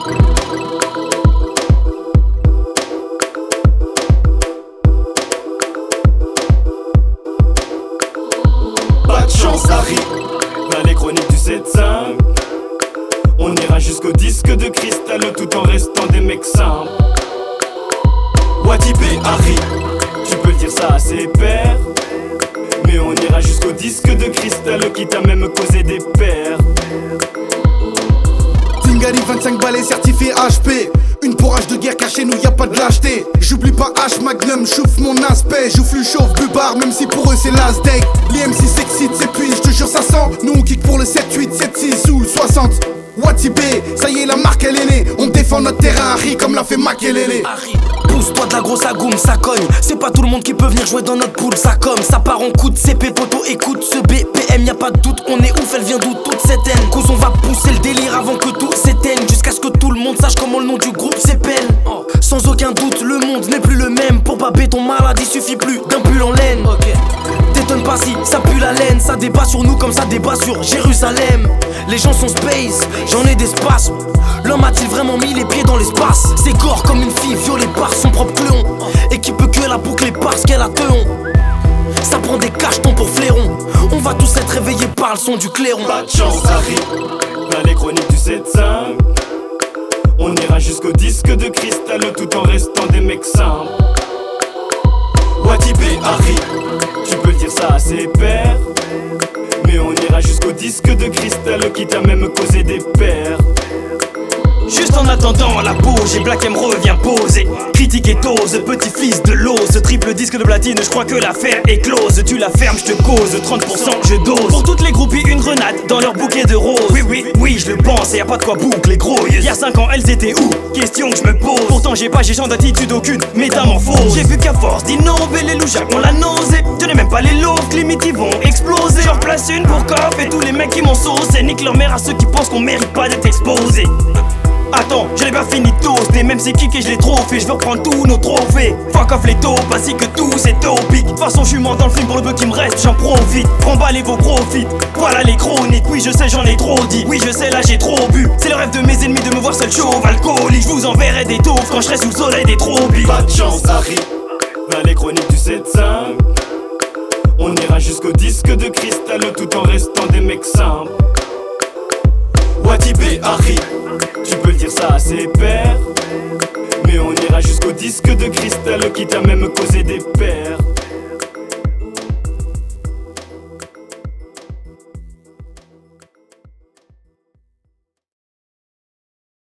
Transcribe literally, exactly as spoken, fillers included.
Pas de chance, Harry. Dans les chroniques du sept cinq, on ira jusqu'au disque de cristal tout en restant des mecs simples. Watibé, Harry, tu peux le dire ça à ses pairs, mais on ira jusqu'au disque de cristal qui t'a même causé des pères. Tingari vingt-cinq balais certifié H P. Une pourrage de guerre car chez nous y a pas de lâcheté. J'oublie pas H Magnum, chouffe mon aspect. J'oufle chauffe bubard même si pour eux c'est last day. Les M C s'excitent, s'épuisent, j'te jure ça sent. Nous on kick pour le sept huit, sept six ou le soixante. Watibé, ça y est la marque elle est née. On défend notre terrain Harry comme l'a fait Makelele. Harry, pousse-toi de la grosse agoum, ça cogne. C'est pas tout le monde qui peut venir jouer dans notre poule, ça comme. Ça part en coup de C P, poto, écoute ce B P M, y'a pas de doute, on est ouf, elle vient d'où toute cette haine. Cause on va pousser le délire avant que tout s'éteigne. Jusqu'à ce que tout le monde sache comment le nom du groupe s'épelle. Oh. Sans aucun doute, le monde n'est plus le même. Pour pas ton malade, il suffit plus d'un pull en laine. Okay. T'étonnes pas si ça pue la laine. Ça débat sur nous comme ça débat sur Jérusalem. Les gens sont space, j'en ai des spasmes. L'homme a-t-il vraiment mis les pieds dans l'espace? C'est corps comme une fille violée par son propre cléon. Et qui peut que la boucler parce qu'elle a teon. Ça prend des cachetons pour flairons. On va tous être réveillés par le son du clairon. Pas de chance, Harry. Dans les chroniques du sept cinq, on ira jusqu'au disque de cristal tout en restant des mecs simples. Watibé, Harry, tu peux le dire ça à ses pairs, mais on ira jusqu'au disque de cristal qui t'a même causé des pères. Juste en attendant la pause, j'ai Black M revient poser. Critique et dose, petit-fils de l'ose. Triple disque de platine, je crois que l'affaire est close. Tu la fermes, je te cause, trente pour cent je dose. Pour toutes les groupies, une grenade dans leur bouquet de roses. Oui, oui, oui, je le pense, et y'a pas de quoi boucler gros. Y'a cinq ans, elles étaient où? Question que je me pose. Pourtant j'ai pas, j'ai genre d'attitude aucune métamorphose. J'ai vu qu'à force d'innover, les louches on la nausée. Je n'ai même pas les loaves, limite ils vont exploser. J'en place une pour coff et tous les mecs qui m'ont saucé. Nique leur mère à ceux qui pensent qu'on mérite pas d'être exposés. Attends, je l'ai pas fini de toaster, même c'est kick et je l'ai trop fait, je veux reprendre tous nos trophées. Fuck off les taupes, ainsi que tout c'est topique. De toute façon je suis mort dans le film, pour le peu qui me reste, j'en profite. Remballez vos profits, voilà les chroniques. Oui je sais j'en ai trop dit, oui je sais là j'ai trop bu. C'est le rêve de mes ennemis de me voir seul chauve alcoolique. Je vous enverrai des taupes quand je serai sous le soleil des tropiques. Pas de chance, Harry. Dans les chroniques du sept cinq, on ira jusqu'au disque de cristal tout en restant des mecs simples. Watibé, Harry, tu peux le dire ça à ses pairs, mais on ira jusqu'au disque de cristal qui t'a même causé des pères.